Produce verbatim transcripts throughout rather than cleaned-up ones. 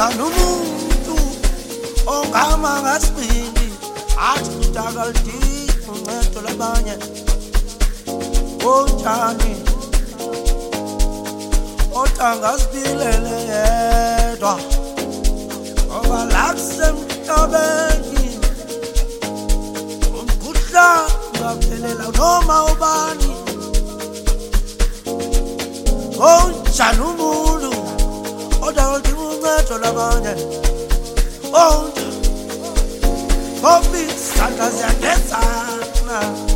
umuntu ongama ngasibindi athi kudakalidinga uncedo labanye onjani otangazibilele yedwa ngoba lakusemhlabeni umkhuhla ungaphelela noma ubani onjani umuntu otangakalidinga uncedo labanye onjani ngoba isandla ziyagezana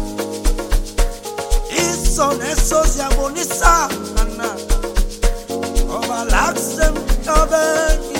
iso neso ziyabonisana ngoba lakusemhlabeni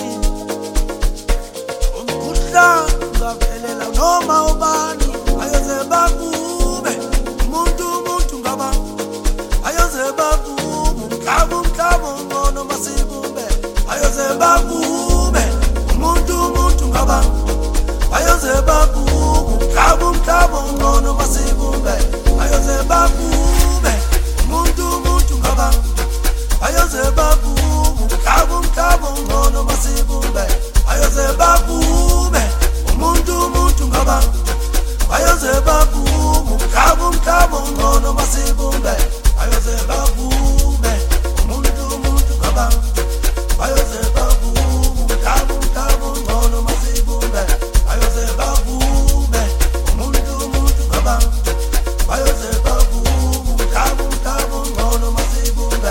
umkhuhla ungaphelela noma ubani ayoze bakube umuntu umuntu ngaba ayoze bakube umhlaba umhlaba ngono masibumbe ayoze bakube umuntu umuntu ngaba ayoze bakube umhlaba umhlaba ngono masibumbe ayoze bakube umuntu umuntu ngaba ayoze bakube umhlaba umhlaba ngono masibumbe ayoze bakube umuntu umuntu ngaba ayoze bakube umhlaba umhlaba ngono masibumbe ayoze bakube umuntu umuntu ngaba ayoze bakube umhlaba umhlaba ngono masibumbe ayoze bakube umuntu umuntu ngaba ayoze bakube umhlaba umhlaba ngono masibumbe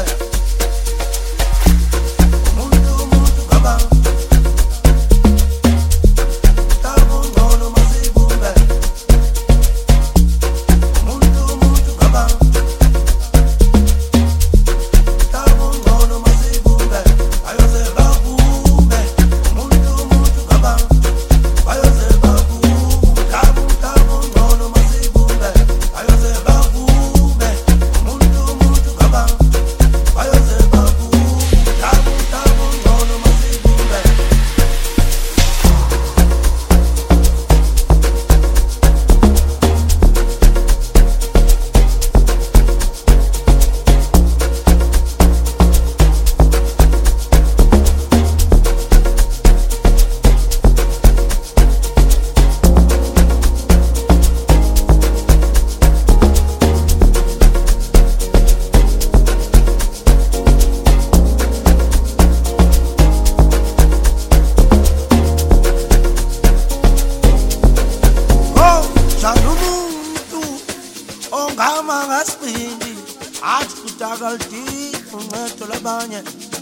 umuntu umuntu ngaba umhlaba ngono masibumbe umuntu umuntu ngaba umhlaba ngono masibumbe ayoze bakube umuntu umuntu ngaba ayoze bakube umhlaba umhlaba ngono masibumbe ayoze bakube umuntu umuntu ngaba ayoze bakube umhlaba umhlaba ngono masibumbe onjani umuntu ongama ngasibindi athi kudakalidinga uncedo labanye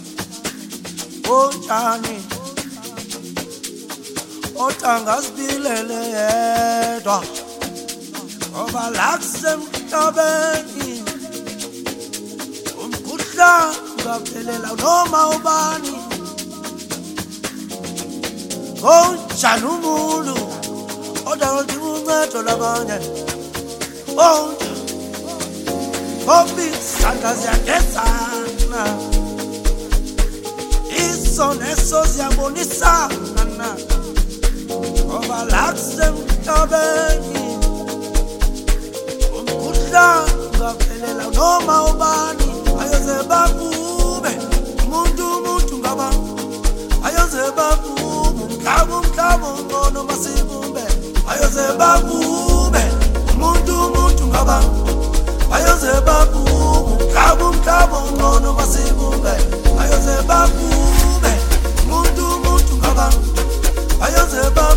onjani otangazibilele yedwa ngoba lakusemhlabeni umkhuhla ungaphelela noma ubani onjani umuntu otangakalidinga uncedo labanye onjani ngoba isandla ziyagezana iso neso ziyabonisana ngoba lakusemhlabeni umkhuhla ungaphelela noma ubani ayoze bakube umuntu umuntu ngaba ayoze bakube umhlaba umhlaba ngono masibumbe ayoze bakube umuntu umuntu ngaba ayoze bakube umhlaba umhlaba ngono masibumbe ayoze bakube umuntu umuntu ngaba ayoze bakube